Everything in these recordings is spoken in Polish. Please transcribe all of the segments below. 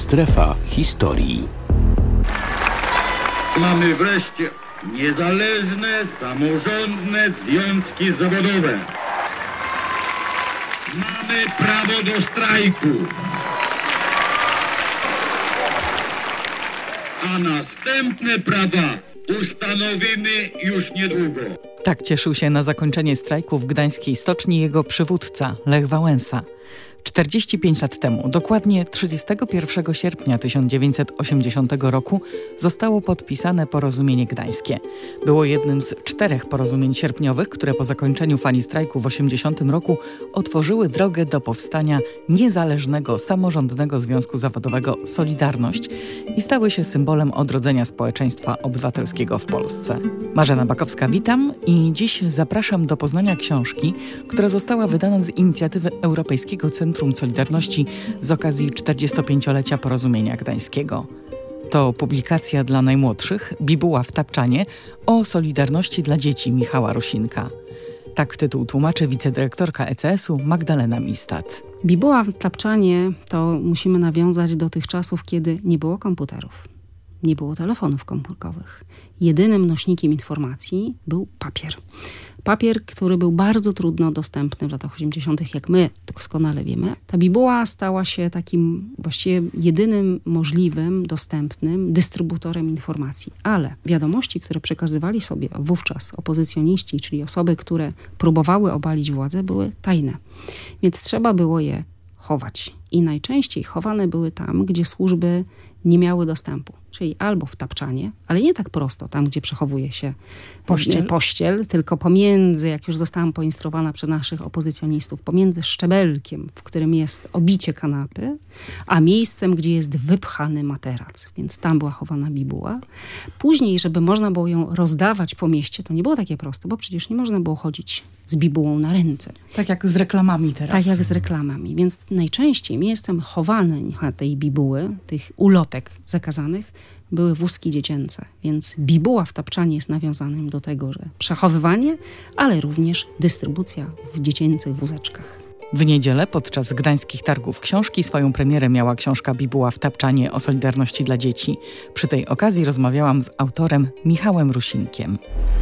Strefa historii. Mamy wreszcie niezależne, samorządne związki zawodowe. Mamy prawo do strajku. A następne prawa ustanowimy już niedługo. Tak cieszył się na zakończenie strajku w gdańskiej stoczni jego przywódca Lech Wałęsa. 45 lat temu, dokładnie 31 sierpnia 1980 roku, zostało podpisane Porozumienie Gdańskie. Było jednym z 4 porozumień sierpniowych, które po zakończeniu fali strajku w 80 roku otworzyły drogę do powstania niezależnego, samorządnego związku zawodowego Solidarność i stały się symbolem odrodzenia społeczeństwa obywatelskiego w Polsce. Marzena Bakowska, witam i dziś zapraszam do poznania książki, która została wydana z inicjatywy Europejskiego Centrum Solidarności z okazji 45-lecia Porozumienia Gdańskiego. To publikacja dla najmłodszych, Bibuła w tapczanie, o Solidarności dla dzieci Michała Rusinka. Tak tytuł tłumaczy wicedyrektorka ECS-u Magdalena Mistat. Bibuła w tapczanie to musimy nawiązać do tych czasów, kiedy nie było komputerów, nie było telefonów komórkowych. Jedynym nośnikiem informacji był papier. Papier, który był bardzo trudno dostępny w latach 80., jak my doskonale wiemy. Ta bibuła stała się takim właściwie jedynym możliwym, dostępnym dystrybutorem informacji. Ale wiadomości, które przekazywali sobie wówczas opozycjoniści, czyli osoby, które próbowały obalić władzę, były tajne. Więc trzeba było je chować. I najczęściej chowane były tam, gdzie służby nie miały dostępu. Czyli albo w tapczanie, ale nie tak prosto, tam gdzie przechowuje się pościel, tylko pomiędzy, jak już zostałam poinstruowana przez naszych opozycjonistów, pomiędzy szczebelkiem, w którym jest obicie kanapy, a miejscem, gdzie jest wypchany materac. Więc tam była chowana bibuła. Później, żeby można było ją rozdawać po mieście, to nie było takie proste, bo przecież nie można było chodzić z bibułą na ręce. Tak jak z reklamami teraz. Tak jak z reklamami. Więc najczęściej miejscem chowany tej bibuły, tych ulotek zakazanych, były wózki dziecięce, więc bibuła w tapczanie jest nawiązanym do tego, że przechowywanie, ale również dystrybucja w dziecięcych wózeczkach. W niedzielę podczas gdańskich targów książki swoją premierę miała książka Bibuła w tapczanie o Solidarności dla dzieci. Przy tej okazji rozmawiałam z autorem Michałem Rusinkiem.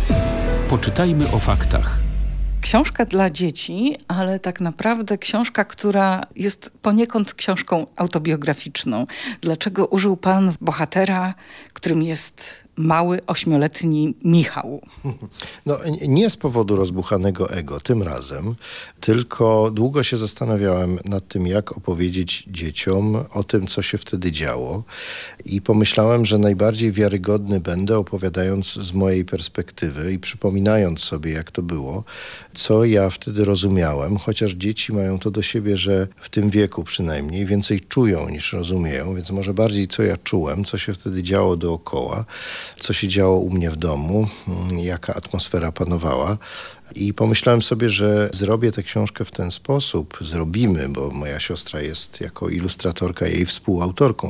Poczytajmy o faktach. Książka dla dzieci, ale tak naprawdę książka, która jest poniekąd książką autobiograficzną. Dlaczego użył pan bohatera, którym jest mały, 8-letni Michał? No, nie z powodu rozbuchanego ego tym razem, tylko długo się zastanawiałem nad tym, jak opowiedzieć dzieciom o tym, co się wtedy działo. I pomyślałem, że najbardziej wiarygodny będę, opowiadając z mojej perspektywy i przypominając sobie, jak to było, co ja wtedy rozumiałem, chociaż dzieci mają to do siebie, że w tym wieku przynajmniej więcej czują niż rozumieją, więc może bardziej co ja czułem, co się wtedy działo dookoła, co się działo u mnie w domu, jaka atmosfera panowała. I pomyślałem sobie, że zrobię tę książkę w ten sposób, zrobimy, bo moja siostra jest jako ilustratorka jej współautorką,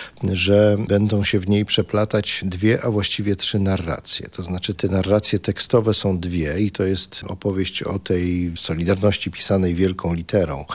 że będą się w niej przeplatać 2, a właściwie 3 narracje. To znaczy te narracje tekstowe są 2 i to jest opowieść o tej Solidarności pisanej wielką literą,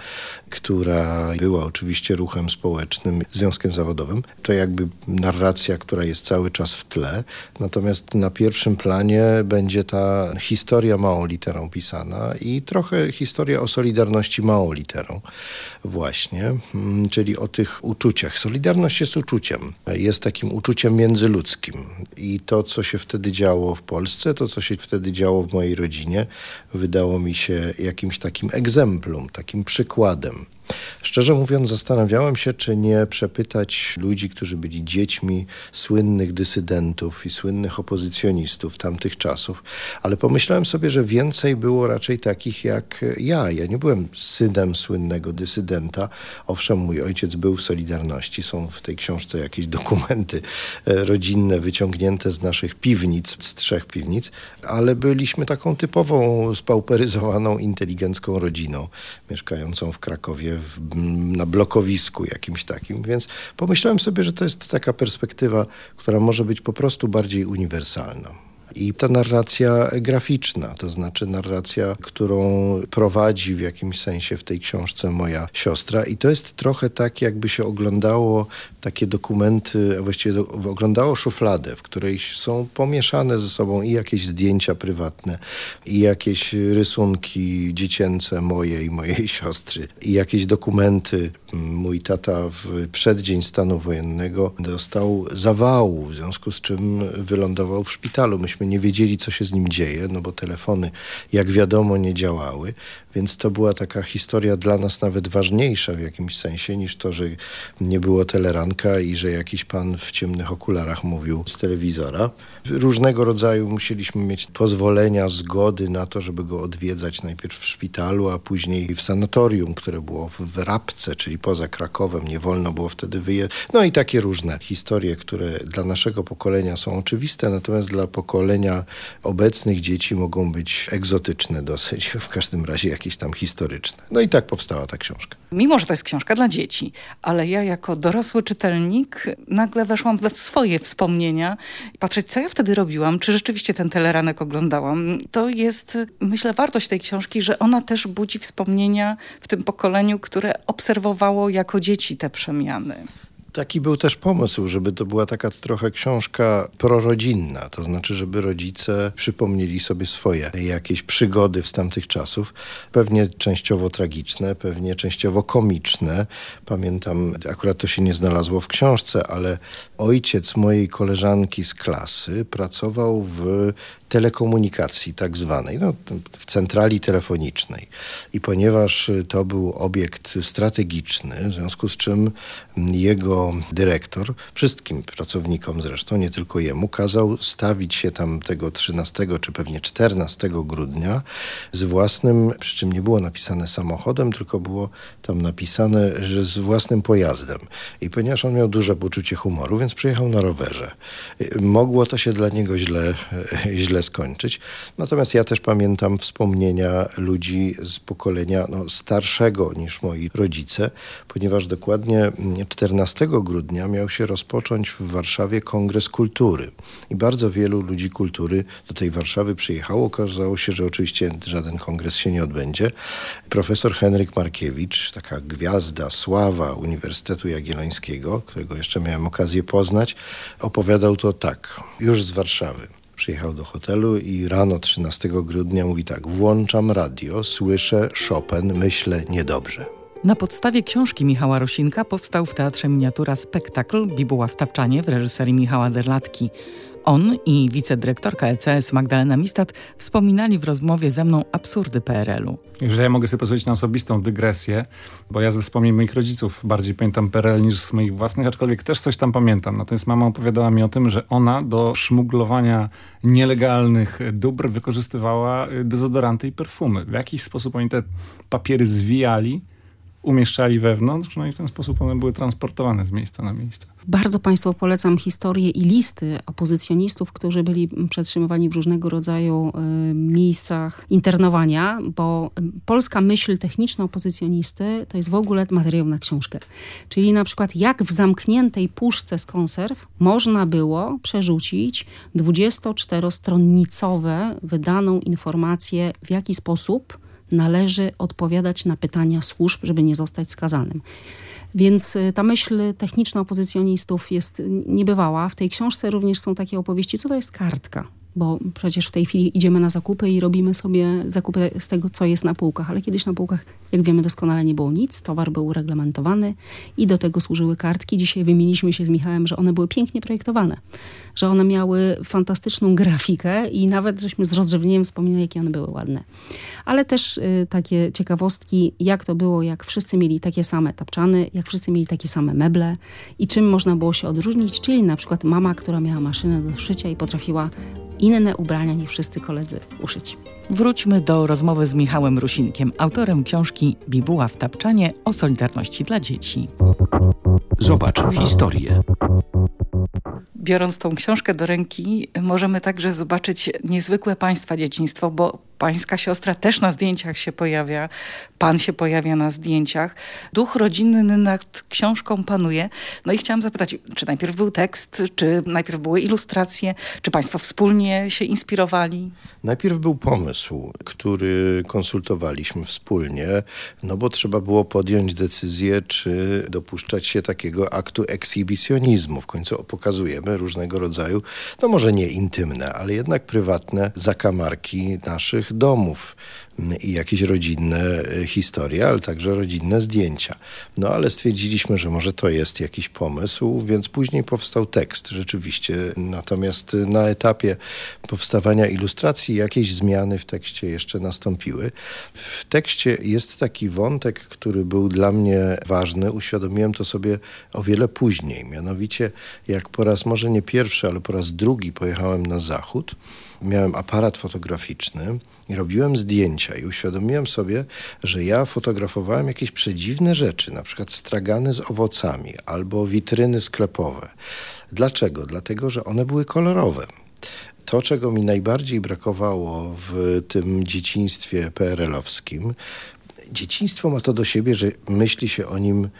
która była oczywiście ruchem społecznym, związkiem zawodowym. To jakby narracja, która jest cały czas w tle. Natomiast na pierwszym planie będzie ta historia małą literą pisana i trochę historia o Solidarności małą literą właśnie, czyli o tych uczuciach. Solidarność jest uczuciem, jest takim uczuciem międzyludzkim i to, co się wtedy działo w Polsce, to, co się wtedy działo w mojej rodzinie, wydało mi się jakimś takim egzemplum, takim przykładem. Szczerze mówiąc, zastanawiałem się, czy nie przepytać ludzi, którzy byli dziećmi słynnych dysydentów i słynnych opozycjonistów tamtych czasów, ale pomyślałem sobie, że więcej było raczej takich jak ja. Ja nie byłem synem słynnego dysydenta. Owszem, mój ojciec był w Solidarności. Są w tej książce jakieś dokumenty rodzinne wyciągnięte z naszych piwnic, z 3 piwnic, ale byliśmy taką typową, spauperyzowaną, inteligencką rodziną, mieszkającą w Krakowie na blokowisku jakimś takim, więc pomyślałem sobie, że to jest taka perspektywa, która może być po prostu bardziej uniwersalna. I ta narracja graficzna, to znaczy narracja, którą prowadzi w jakimś sensie w tej książce moja siostra. I to jest trochę tak, jakby się oglądało takie dokumenty, a właściwie oglądało szufladę, w której są pomieszane ze sobą i jakieś zdjęcia prywatne, i jakieś rysunki dziecięce moje i mojej siostry, i jakieś dokumenty. Mój tata w przeddzień stanu wojennego dostał zawału, w związku z czym wylądował w szpitalu. Myśmy nie wiedzieli, co się z nim dzieje, no bo telefony, jak wiadomo, nie działały, więc to była taka historia dla nas nawet ważniejsza w jakimś sensie niż to, że nie było teleranka i że jakiś pan w ciemnych okularach mówił z telewizora. Różnego rodzaju musieliśmy mieć pozwolenia, zgody na to, żeby go odwiedzać najpierw w szpitalu, a później w sanatorium, które było w Rabce, czyli poza Krakowem. Nie wolno było wtedy wyjeżdżać. No i takie różne historie, które dla naszego pokolenia są oczywiste, natomiast dla pokolenia obecnych dzieci mogą być egzotyczne dosyć, w każdym razie jakieś tam historyczne. No i tak powstała ta książka. Mimo że to jest książka dla dzieci, ale ja jako dorosły czytelnik nagle weszłam we swoje wspomnienia. Patrzeć, co ja wtedy robiłam, czy rzeczywiście ten teleranek oglądałam. To jest, myślę, wartość tej książki, że ona też budzi wspomnienia w tym pokoleniu, które obserwowało jako dzieci te przemiany. Taki był też pomysł, żeby to była taka trochę książka prorodzinna, to znaczy, żeby rodzice przypomnieli sobie swoje jakieś przygody z tamtych czasów, pewnie częściowo tragiczne, pewnie częściowo komiczne. Pamiętam, akurat to się nie znalazło w książce, ale ojciec mojej koleżanki z klasy pracował w telekomunikacji tak zwanej, no, w centrali telefonicznej. I ponieważ to był obiekt strategiczny, w związku z czym jego dyrektor, wszystkim pracownikom zresztą, nie tylko jemu, kazał stawić się tam tego 13 czy pewnie 14 grudnia z własnym, przy czym nie było napisane samochodem, tylko było tam napisane, że z własnym pojazdem. I ponieważ on miał duże poczucie humoru, więc przyjechał na rowerze. Mogło to się dla niego źle skończyć. Natomiast ja też pamiętam wspomnienia ludzi z pokolenia starszego niż moi rodzice, ponieważ dokładnie 14 grudnia miał się rozpocząć w Warszawie Kongres Kultury. I bardzo wielu ludzi kultury do tej Warszawy przyjechało. Okazało się, że oczywiście żaden kongres się nie odbędzie. Profesor Henryk Markiewicz, taka gwiazda, sława Uniwersytetu Jagiellońskiego, którego jeszcze miałem okazję poznać, opowiadał to tak, już z Warszawy. Przyjechał do hotelu i rano 13 grudnia mówi tak: włączam radio, słyszę Chopin, myślę niedobrze. Na podstawie książki Michała Rosinka powstał w Teatrze Miniatura spektakl Bibuła w tapczanie w reżyserii Michała Derlatki. On i wicedyrektorka ECS Magdalena Mistat wspominali w rozmowie ze mną absurdy PRL-u. Że ja mogę sobie pozwolić na osobistą dygresję, bo ja ze wspomnień moich rodziców bardziej pamiętam PRL niż z moich własnych, aczkolwiek też coś tam pamiętam. Natomiast mama opowiadała mi o tym, że ona do szmuglowania nielegalnych dóbr wykorzystywała dezodoranty i perfumy. W jakiś sposób oni te papiery zwijali, umieszczali wewnątrz, no i w ten sposób one były transportowane z miejsca na miejsce. Bardzo Państwu polecam historię i listy opozycjonistów, którzy byli przetrzymywani w różnego rodzaju miejscach internowania, bo polska myśl techniczna opozycjonisty to jest w ogóle materiał na książkę. Czyli na przykład jak w zamkniętej puszce z konserw można było przerzucić 24-stronnicowe wydaną informację, w jaki sposób należy odpowiadać na pytania służb, żeby nie zostać skazanym. Więc ta myśl techniczna opozycjonistów jest niebywała. W tej książce również są takie opowieści, co to jest kartka. Bo przecież w tej chwili idziemy na zakupy i robimy sobie zakupy z tego, co jest na półkach. Ale kiedyś na półkach, jak wiemy doskonale, nie było nic. Towar był ureglamentowany i do tego służyły kartki. Dzisiaj wymieniliśmy się z Michałem, że one były pięknie projektowane. Że one miały fantastyczną grafikę i nawet żeśmy z rozrzewnieniem wspominali, jakie one były ładne. Ale też takie ciekawostki, jak to było, jak wszyscy mieli takie same tapczany, jak wszyscy mieli takie same meble i czym można było się odróżnić. Czyli na przykład mama, która miała maszynę do szycia i potrafiła inne ubrania niż wszyscy koledzy uszyć. Wróćmy do rozmowy z Michałem Rosinkiem, autorem książki Bibuła w tapczanie o Solidarności dla dzieci. Zobacz historię. Biorąc tą książkę do ręki, możemy także zobaczyć niezwykłe państwa dzieciństwo, bo pańska siostra też na zdjęciach się pojawia, pan się pojawia na zdjęciach. Duch rodzinny nad książką panuje. No i chciałam zapytać, czy najpierw był tekst, czy najpierw były ilustracje, czy państwo wspólnie się inspirowali? Najpierw był pomysł, który konsultowaliśmy wspólnie, no bo trzeba było podjąć decyzję, czy dopuszczać się takiego aktu ekshibicjonizmu. W końcu pokazujemy różnego rodzaju, no może nie intymne, ale jednak prywatne zakamarki naszych domów i jakieś rodzinne historie, ale także rodzinne zdjęcia. No ale stwierdziliśmy, że może to jest jakiś pomysł, więc później powstał tekst rzeczywiście. Natomiast na etapie powstawania ilustracji jakieś zmiany w tekście jeszcze nastąpiły. W tekście jest taki wątek, który był dla mnie ważny. Uświadomiłem to sobie o wiele później. Mianowicie jak po raz, może nie pierwszy, ale po raz drugi pojechałem na zachód. Miałem aparat fotograficzny i robiłem zdjęcia i uświadomiłem sobie, że ja fotografowałem jakieś przedziwne rzeczy, na przykład stragany z owocami albo witryny sklepowe. Dlaczego? Dlatego, że one były kolorowe. To, czego mi najbardziej brakowało w tym dzieciństwie PRL-owskim, dzieciństwo ma to do siebie, że myśli się o nim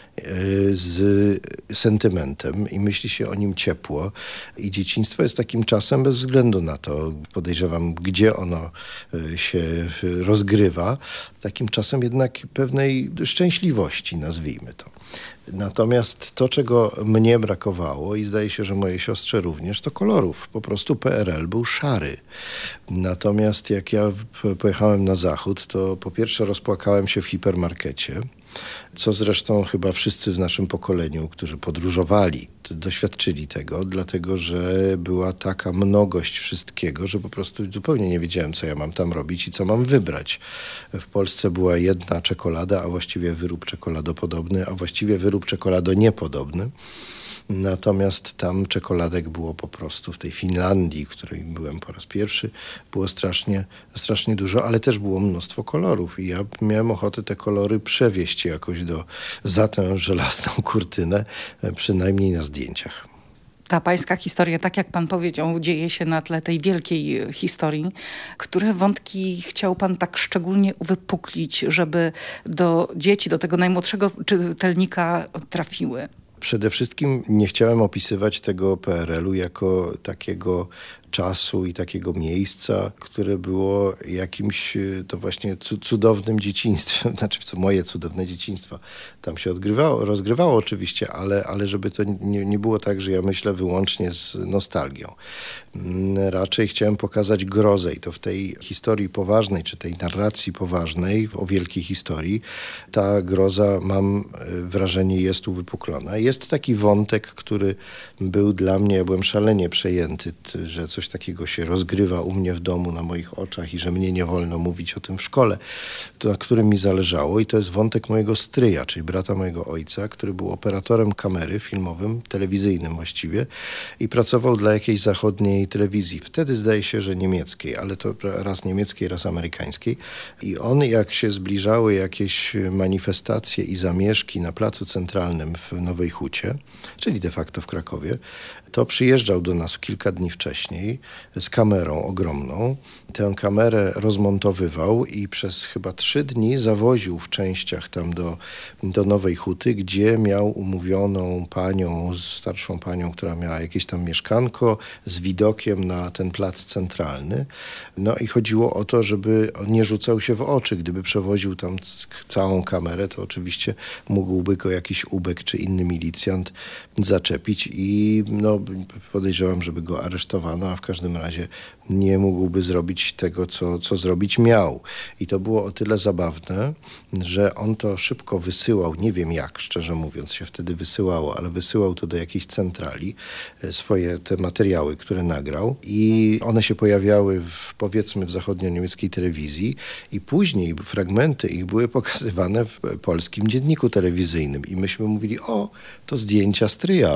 z sentymentem i myśli się o nim ciepło. I dzieciństwo jest takim czasem bez względu na to, podejrzewam, gdzie ono się rozgrywa, takim czasem jednak pewnej szczęśliwości, nazwijmy to. Natomiast to, czego mnie brakowało i zdaje się, że mojej siostrze również, to kolorów. Po prostu PRL był szary. Natomiast jak ja pojechałem na zachód, to po pierwsze rozpłakałem się w hipermarkecie, co zresztą chyba wszyscy w naszym pokoleniu, którzy podróżowali, doświadczyli tego, dlatego że była taka mnogość wszystkiego, że po prostu zupełnie nie wiedziałem, co ja mam tam robić i co mam wybrać. W Polsce była jedna czekolada, a właściwie wyrób czekoladopodobny, a właściwie wyrób czekoladoniepodobny. Natomiast tam czekoladek było po prostu w tej Finlandii, w której byłem po raz pierwszy, było strasznie dużo, ale też było mnóstwo kolorów i ja miałem ochotę te kolory przewieźć jakoś za tę żelazną kurtynę, przynajmniej na zdjęciach. Ta pańska historia, tak jak pan powiedział, dzieje się na tle tej wielkiej historii. Które wątki chciał pan tak szczególnie uwypuklić, żeby do dzieci, do tego najmłodszego czytelnika trafiły? Przede wszystkim nie chciałem opisywać tego PRL-u jako takiego czasu i takiego miejsca, które było jakimś to właśnie cudownym dzieciństwem, znaczy moje cudowne dzieciństwo tam się rozgrywało oczywiście, ale żeby to nie było tak, że ja myślę wyłącznie z nostalgią. Raczej chciałem pokazać grozę i to w tej historii poważnej, czy tej narracji poważnej o wielkiej historii, ta groza, mam wrażenie, jest uwypuklona. Jest taki wątek, który był dla mnie, ja byłem szalenie przejęty, że coś takiego się rozgrywa u mnie w domu na moich oczach i że mnie nie wolno mówić o tym w szkole, na którym mi zależało i to jest wątek mojego stryja, czyli brata mojego ojca, który był operatorem kamery filmowym, telewizyjnym właściwie i pracował dla jakiejś zachodniej telewizji. Wtedy zdaje się, że niemieckiej, ale to raz niemieckiej, raz amerykańskiej. I on, jak się zbliżały jakieś manifestacje i zamieszki na Placu Centralnym w Nowej Hucie, czyli de facto w Krakowie, to przyjeżdżał do nas kilka dni wcześniej z kamerą ogromną. Tę kamerę rozmontowywał i przez chyba 3 dni zawoził w częściach tam do Nowej Huty, gdzie miał umówioną panią, starszą panią, która miała jakieś tam mieszkanko z widokiem na ten plac centralny. No i chodziło o to, żeby on nie rzucał się w oczy. Gdyby przewoził tam całą kamerę, to oczywiście mógłby go jakiś ubek czy inny milicjant zaczepić i no, podejrzewam, żeby go aresztowano, a w każdym razie nie mógłby zrobić tego, co zrobić miał. I to było o tyle zabawne, że on to szybko wysyłał, nie wiem jak, szczerze mówiąc, się wtedy wysyłało, ale wysyłał to do jakiejś centrali, swoje te materiały, które nagrał i one się pojawiały powiedzmy w zachodnio-niemieckiej telewizji i później fragmenty ich były pokazywane w polskim dzienniku telewizyjnym i myśmy mówili, o, to zdjęcia stryja.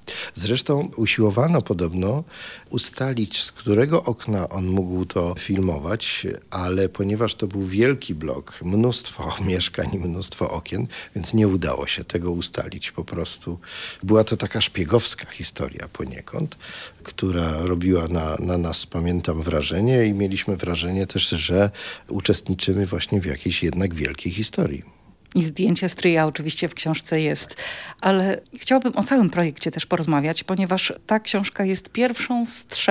Zresztą usiłowano podobno ustalić, z którego okna on mógł to filmować, ale ponieważ to był wielki blok, mnóstwo mieszkań i mnóstwo okien, więc nie udało się tego ustalić po prostu. Była to taka szpiegowska historia poniekąd, która robiła na nas, pamiętam, wrażenie i mieliśmy wrażenie też, że uczestniczymy właśnie w jakiejś jednak wielkiej historii. I zdjęcie stryja oczywiście w książce jest, ale chciałabym o całym projekcie też porozmawiać, ponieważ ta książka jest pierwszą z 3.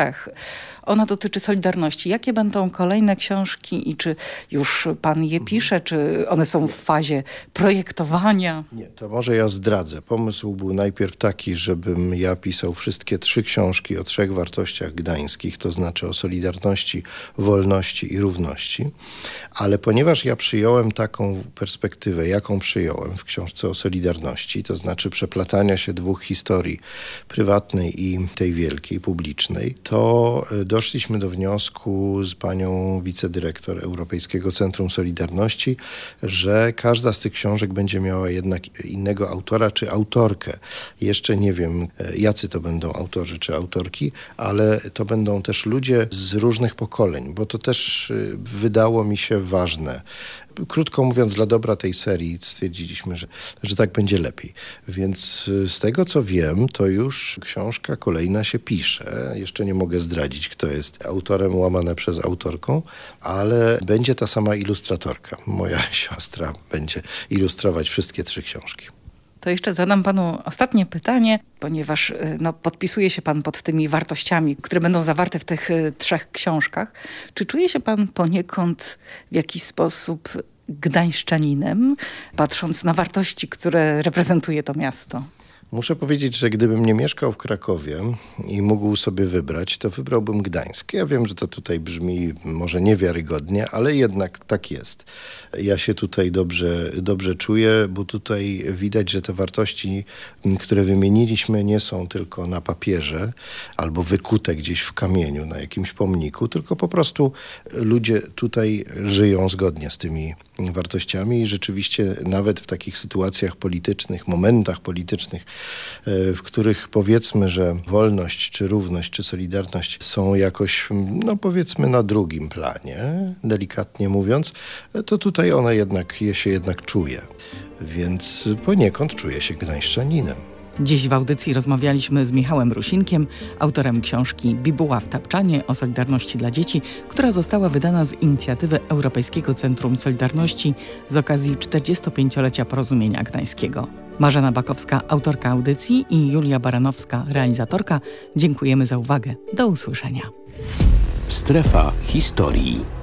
Ona dotyczy Solidarności. Jakie będą kolejne książki i czy już pan je pisze, czy one są w fazie projektowania? Nie, to może ja zdradzę. Pomysł był najpierw taki, żebym ja pisał wszystkie 3 książki o 3 wartościach gdańskich, to znaczy o solidarności, wolności i równości. Ale ponieważ ja przyjąłem taką perspektywę, jaką przyjąłem w książce o Solidarności, to znaczy przeplatania się 2 historii, prywatnej i tej wielkiej, publicznej, to doszliśmy do wniosku z panią wicedyrektor Europejskiego Centrum Solidarności, że każda z tych książek będzie miała jednak innego autora czy autorkę. Jeszcze nie wiem, jacy to będą autorzy czy autorki, ale to będą też ludzie z różnych pokoleń, bo to też wydało mi się ważne. Krótko mówiąc, dla dobra tej serii stwierdziliśmy, że tak będzie lepiej. Więc z tego, co wiem, to już książka kolejna się pisze. Jeszcze nie mogę zdradzić, kto jest autorem, łamane przez autorką, ale będzie ta sama ilustratorka. Moja siostra będzie ilustrować wszystkie 3 książki. To jeszcze zadam panu ostatnie pytanie, ponieważ podpisuje się pan pod tymi wartościami, które będą zawarte w tych 3 książkach. Czy czuje się pan poniekąd w jakiś sposób gdańszczaninem, patrząc na wartości, które reprezentuje to miasto? Muszę powiedzieć, że gdybym nie mieszkał w Krakowie i mógł sobie wybrać, to wybrałbym Gdańsk. Ja wiem, że to tutaj brzmi może niewiarygodnie, ale jednak tak jest. Ja się tutaj dobrze czuję, bo tutaj widać, że te wartości, które wymieniliśmy, nie są tylko na papierze albo wykute gdzieś w kamieniu na jakimś pomniku, tylko po prostu ludzie tutaj żyją zgodnie z tymi wartościami i rzeczywiście nawet w takich sytuacjach politycznych, momentach politycznych, w których powiedzmy, że wolność, czy równość, czy solidarność są jakoś, powiedzmy na drugim planie, delikatnie mówiąc, to tutaj ona się jednak czuje. Więc poniekąd czuje się gdańszczaninem. Dziś w audycji rozmawialiśmy z Michałem Rusinkiem, autorem książki Bibuła w tapczanie o Solidarności dla dzieci, która została wydana z inicjatywy Europejskiego Centrum Solidarności z okazji 45-lecia Porozumienia Gdańskiego. Marzena Bakowska, autorka audycji, i Julia Baranowska, realizatorka. Dziękujemy za uwagę. Do usłyszenia. Strefa historii.